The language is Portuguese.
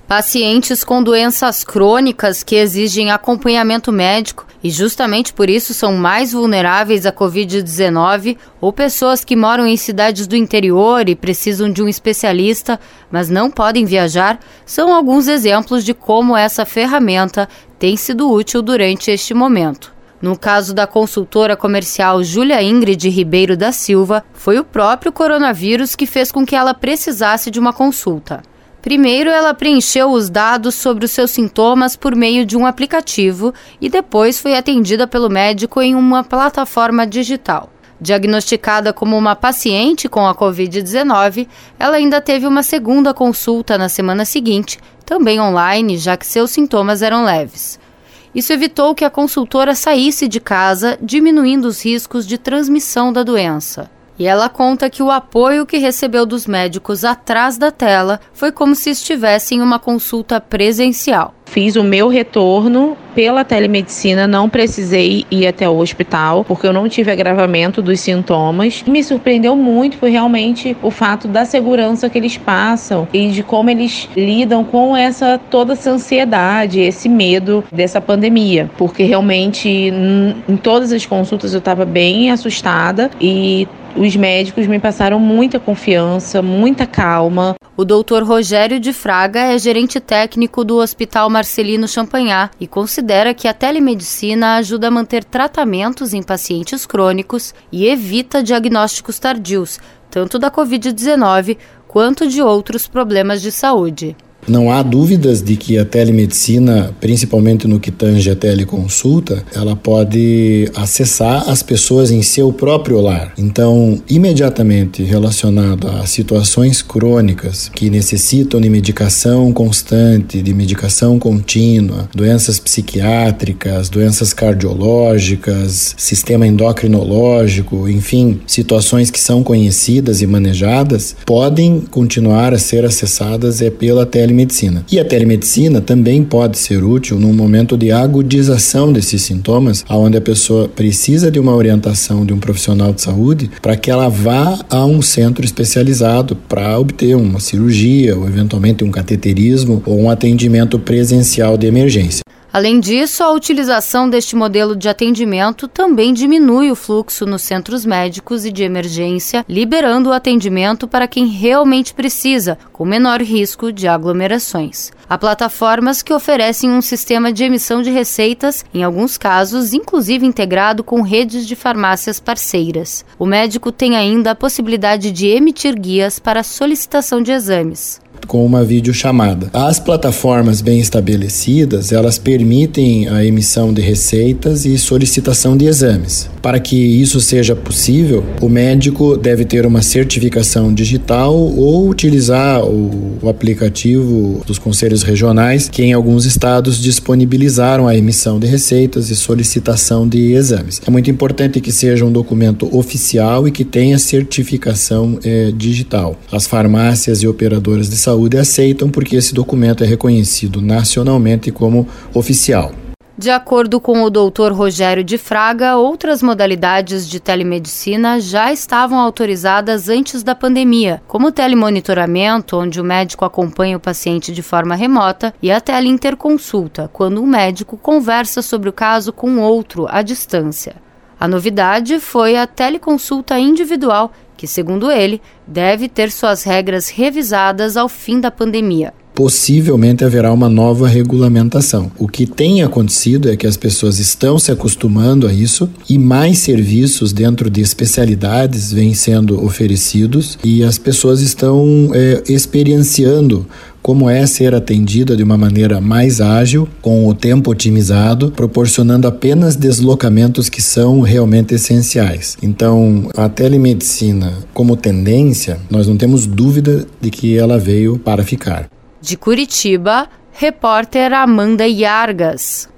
Pacientes com doenças crônicas que exigem acompanhamento médico e justamente por isso são mais vulneráveis à Covid-19, ou pessoas que moram em cidades do interior e precisam de um especialista, mas não podem viajar, são alguns exemplos de como essa ferramenta tem sido útil durante este momento. No caso da consultora comercial Júlia Ingrid Ribeiro da Silva, foi o próprio coronavírus que fez com que ela precisasse de uma consulta. Primeiro, ela preencheu os dados sobre os seus sintomas por meio de um aplicativo e depois foi atendida pelo médico em uma plataforma digital. Diagnosticada como uma paciente com a Covid-19, ela ainda teve uma segunda consulta na semana seguinte, também online, já que seus sintomas eram leves. Isso evitou que a consultora saísse de casa, diminuindo os riscos de transmissão da doença. E ela conta que o apoio que recebeu dos médicos atrás da tela foi como se estivesse em uma consulta presencial. Fiz o meu retorno pela telemedicina, não precisei ir até o hospital, porque eu não tive agravamento dos sintomas. Me surpreendeu muito foi realmente o fato da segurança que eles passam e de como eles lidam com toda essa ansiedade, esse medo dessa pandemia, porque realmente em todas as consultas eu estava bem assustada e os médicos me passaram muita confiança, muita calma. O Dr. Rogério de Fraga é gerente técnico do Hospital Marcelino Champagnat e considera que a telemedicina ajuda a manter tratamentos em pacientes crônicos e evita diagnósticos tardios, tanto da Covid-19 quanto de outros problemas de saúde. Não há dúvidas de que a telemedicina, principalmente no que tange a teleconsulta, ela pode acessar as pessoas em seu próprio lar. Então, imediatamente relacionado a situações crônicas que necessitam de medicação constante, de medicação contínua, doenças psiquiátricas, doenças cardiológicas, sistema endocrinológico, enfim, situações que são conhecidas e manejadas, podem continuar a ser acessadas pela telemedicina. E a telemedicina também pode ser útil num momento de agudização desses sintomas, onde a pessoa precisa de uma orientação de um profissional de saúde para que ela vá a um centro especializado para obter uma cirurgia ou eventualmente um cateterismo ou um atendimento presencial de emergência. Além disso, a utilização deste modelo de atendimento também diminui o fluxo nos centros médicos e de emergência, liberando o atendimento para quem realmente precisa, com menor risco de aglomerações. Há plataformas que oferecem um sistema de emissão de receitas, em alguns casos, inclusive integrado com redes de farmácias parceiras. O médico tem ainda a possibilidade de emitir guias para solicitação de exames. Com uma videochamada. As plataformas bem estabelecidas, elas permitem a emissão de receitas e solicitação de exames. Para que isso seja possível, o médico deve ter uma certificação digital ou utilizar o aplicativo dos conselhos regionais, que em alguns estados disponibilizaram a emissão de receitas e solicitação de exames. É muito importante que seja um documento oficial e que tenha certificação digital. As farmácias e operadoras de saúde aceitam porque esse documento é reconhecido nacionalmente como oficial. De acordo com o Dr. Rogério de Fraga, outras modalidades de telemedicina já estavam autorizadas antes da pandemia, como o telemonitoramento, onde o médico acompanha o paciente de forma remota, e a teleinterconsulta, quando um médico conversa sobre o caso com outro à distância. A novidade foi a teleconsulta individual, que, segundo ele, deve ter suas regras revisadas ao fim da pandemia. Possivelmente haverá uma nova regulamentação. O que tem acontecido é que as pessoas estão se acostumando a isso e mais serviços dentro de especialidades vêm sendo oferecidos e as pessoas estão experienciando como é ser atendida de uma maneira mais ágil, com o tempo otimizado, proporcionando apenas deslocamentos que são realmente essenciais. Então, a telemedicina como tendência, nós não temos dúvida de que ela veio para ficar. De Curitiba, repórter Amanda Iargas.